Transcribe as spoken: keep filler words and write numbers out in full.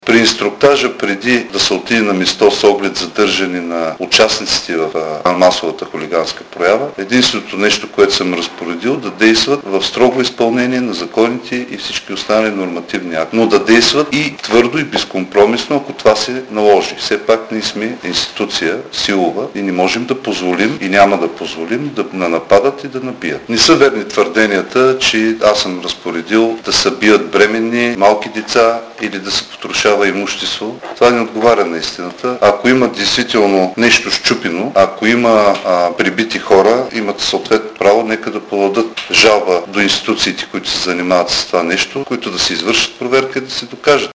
При инструктажа, преди да се отиде на място с оглед задържане на участниците в а, масовата хулиганска проява, единственото нещо, което съм разпоредил, да действат в строго изпълнение на законите и всички останали нормативни акти, но да действат и твърдо и безкомпромисно, ако това се наложи. Все пак ние сме институция силова и не можем да позволим и няма да позволим да нападат и да набият. Не са верни твърденията, че аз съм разпоредил да се бият бременни, малки деца или да се потрошава имущество. Това не отговаря на истината. Ако има действително нещо счупено, ако има а, прибити хора, имат съответно право, нека да подадат жалба до институциите, които се занимават с това нещо, които да се извършат проверка и да се докажат.